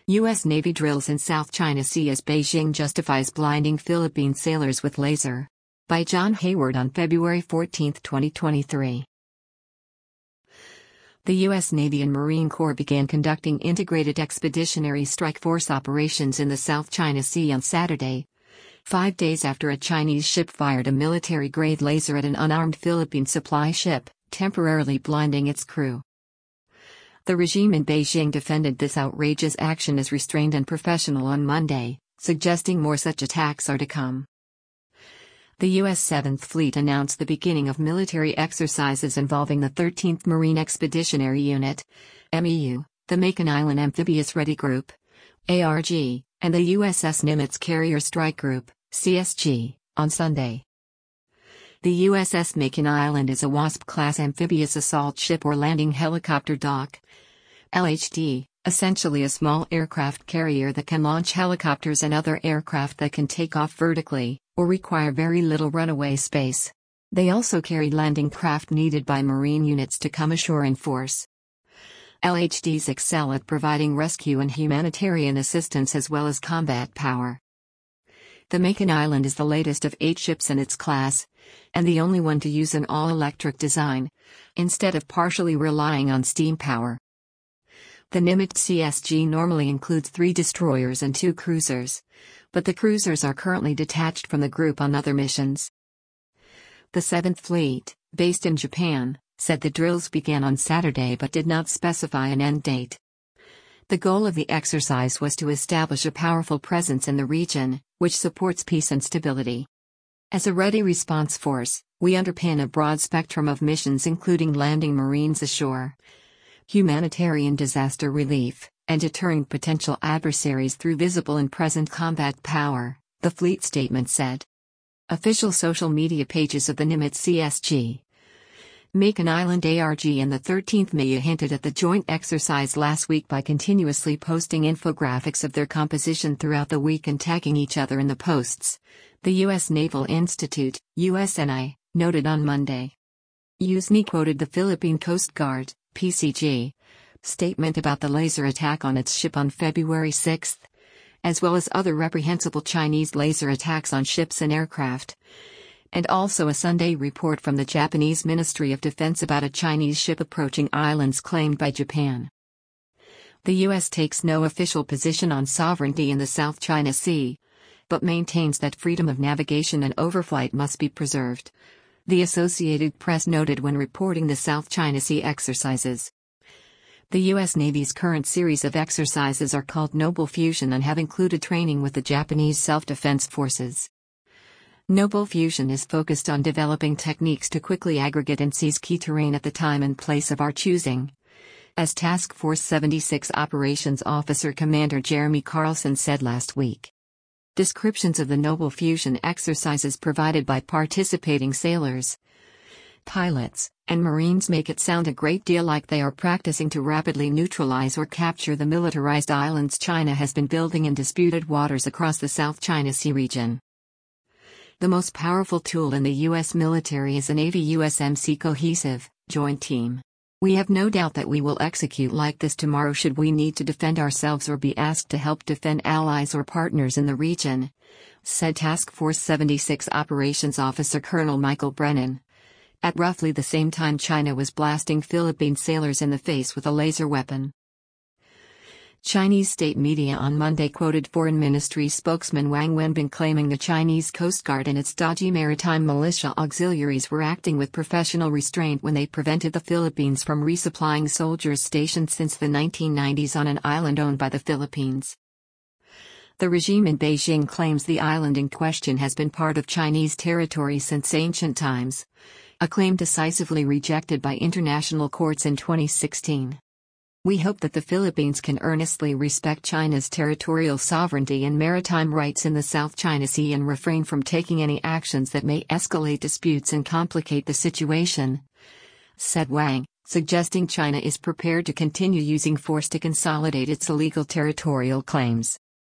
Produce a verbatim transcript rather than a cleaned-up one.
U S Navy drills in South China Sea as Beijing justifies blinding Philippine sailors with laser. By John Hayward on February fourteenth, twenty twenty-three. The U S Navy and Marine Corps began conducting integrated expeditionary strike force operations in the South China Sea on Saturday, five days after a Chinese ship fired a military-grade laser at an unarmed Philippine supply ship, temporarily blinding its crew. The regime in Beijing defended this outrageous action as restrained and professional on Monday, suggesting more such attacks are to come. The U S seventh Fleet announced the beginning of military exercises involving the thirteenth Marine Expeditionary Unit, M E U, the Makin Island Amphibious Ready Group, A R G, and the U S S Nimitz Carrier Strike Group, C S G, on Sunday. The U S S Makin Island is a WASP-class amphibious assault ship or landing helicopter dock, L H D, essentially a small aircraft carrier that can launch helicopters and other aircraft that can take off vertically, or require very little runaway space. They also carry landing craft needed by Marine units to come ashore in force. L H Ds excel at providing rescue and humanitarian assistance as well as combat power. The Makin Island is the latest of eight ships in its class, and the only one to use an all-electric design, instead of partially relying on steam power. The Nimitz C S G normally includes three destroyers and two cruisers, but the cruisers are currently detached from the group on other missions. The seventh Fleet, based in Japan, said the drills began on Saturday but did not specify an end date. The goal of the exercise was to establish a powerful presence in the region, which supports peace and stability. As a ready response force, we underpin a broad spectrum of missions including landing Marines ashore, humanitarian disaster relief, and deterring potential adversaries through visible and present combat power, the fleet statement said. Official social media pages of the Nimitz C S G, Makin Island A R G and the thirteenth M E U hinted at the joint exercise last week by continuously posting infographics of their composition throughout the week and tagging each other in the posts, the U S Naval Institute, U S N I, noted on Monday. U S N I quoted the Philippine Coast Guard, P C G, statement about the laser attack on its ship on February sixth, as well as other reprehensible Chinese laser attacks on ships and aircraft, and also a Sunday report from the Japanese Ministry of Defense about a Chinese ship approaching islands claimed by Japan. The U S takes no official position on sovereignty in the South China Sea, but maintains that freedom of navigation and overflight must be preserved, the Associated Press noted when reporting the South China Sea exercises. The U S Navy's current series of exercises are called Noble Fusion and have included training with the Japanese self-defense forces. Noble Fusion is focused on developing techniques to quickly aggregate and seize key terrain at the time and place of our choosing, as Task Force seventy-six Operations Officer Commander Jeremy Carlson said last week. Descriptions of the Noble Fusion exercises provided by participating sailors, pilots, and Marines make it sound a great deal like they are practicing to rapidly neutralize or capture the militarized islands China has been building in disputed waters across the South China Sea region. The most powerful tool in the U S military is a Navy U S M C Cohesive, Joint Team. We have no doubt that we will execute like this tomorrow should we need to defend ourselves or be asked to help defend allies or partners in the region, said Task Force seventy-six Operations Officer Colonel Michael Brennan. At roughly the same time China was blasting Philippine sailors in the face with a laser weapon. Chinese state media on Monday quoted Foreign Ministry spokesman Wang Wenbin claiming the Chinese Coast Guard and its dodgy maritime militia auxiliaries were acting with professional restraint when they prevented the Philippines from resupplying soldiers stationed since the nineteen nineties on an island owned by the Philippines. The regime in Beijing claims the island in question has been part of Chinese territory since ancient times, a claim decisively rejected by international courts in twenty sixteen. We hope that the Philippines can earnestly respect China's territorial sovereignty and maritime rights in the South China Sea and refrain from taking any actions that may escalate disputes and complicate the situation, said Wang, suggesting China is prepared to continue using force to consolidate its illegal territorial claims.